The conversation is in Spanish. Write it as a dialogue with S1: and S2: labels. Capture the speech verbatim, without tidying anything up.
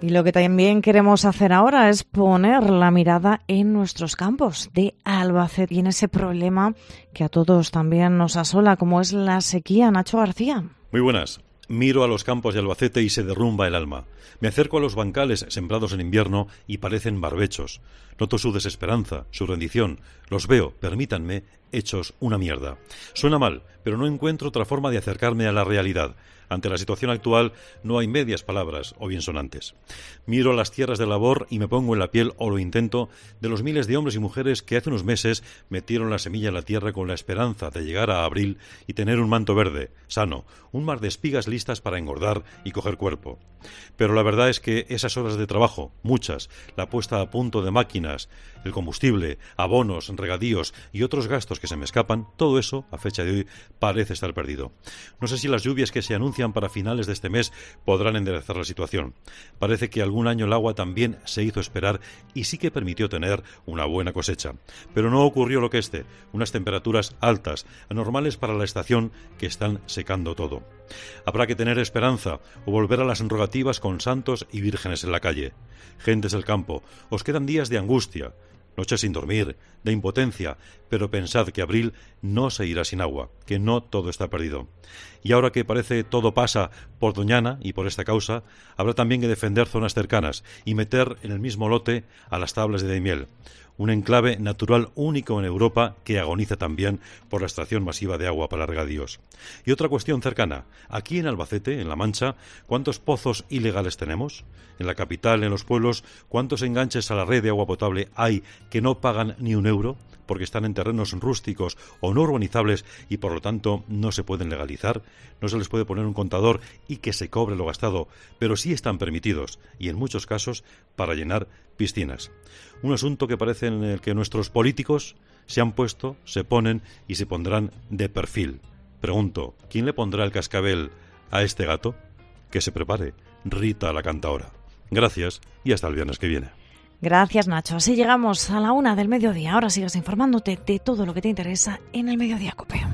S1: Y lo que también queremos hacer ahora es poner la mirada en nuestros campos de Albacete y en ese problema que a todos también nos asola, como es la sequía. Nacho García.
S2: Muy buenas. Miro a los campos de Albacete y se derrumba el alma. Me acerco a los bancales sembrados en invierno y parecen barbechos. Noto su desesperanza, su rendición. Los veo, permítanme, hechos una mierda. Suena mal, pero no encuentro otra forma de acercarme a la realidad. Ante la situación actual no hay medias palabras o biensonantes. Miro las tierras de labor y me pongo en la piel, o lo intento, de los miles de hombres y mujeres que hace unos meses metieron la semilla en la tierra con la esperanza de llegar a abril y tener un manto verde, sano, un mar de espigas listas para engordar y coger cuerpo. Pero la verdad es que esas horas de trabajo, muchas, la puesta a punto de máquinas, el combustible, abonos, regadíos y otros gastos que se me escapan, todo eso, a fecha de hoy, parece estar perdido. No sé si las lluvias que se anuncian para finales de este mes podrán enderezar la situación. Parece que algún año el agua también se hizo esperar y sí que permitió tener una buena cosecha. Pero no ocurrió lo que este, unas temperaturas altas, anormales para la estación, que están secando todo. Habrá que tener esperanza o volver a las rogativas con santos y vírgenes en la calle. Gentes del campo, os quedan días de angustia, noches sin dormir, de impotencia, pero pensad que abril no se irá sin agua, que no todo está perdido. Y ahora que parece todo pasa por Doñana y por esta causa, habrá también que defender zonas cercanas y meter en el mismo lote a las tablas de Daimiel, un enclave natural único en Europa que agoniza también por la extracción masiva de agua para regadíos. Y otra cuestión cercana, aquí en Albacete, en La Mancha, ¿cuántos pozos ilegales tenemos? En la capital, en los pueblos, ¿cuántos enganches a la red de agua potable hay que no pagan ni un euro porque están en terrenos rústicos o no urbanizables y por lo tanto no se pueden legalizar? No se les puede poner un contador y que se cobre lo gastado, pero sí están permitidos y en muchos casos para llenar piscinas. Un asunto que parece en el que nuestros políticos se han puesto, se ponen y se pondrán de perfil. Pregunto, ¿quién le pondrá el cascabel a este gato? Que se prepare, Rita la cantaora. Gracias y hasta el viernes que viene.
S1: Gracias, Nacho. Así llegamos a la una del mediodía. Ahora sigues informándote de todo lo que te interesa en el Mediodía COPE.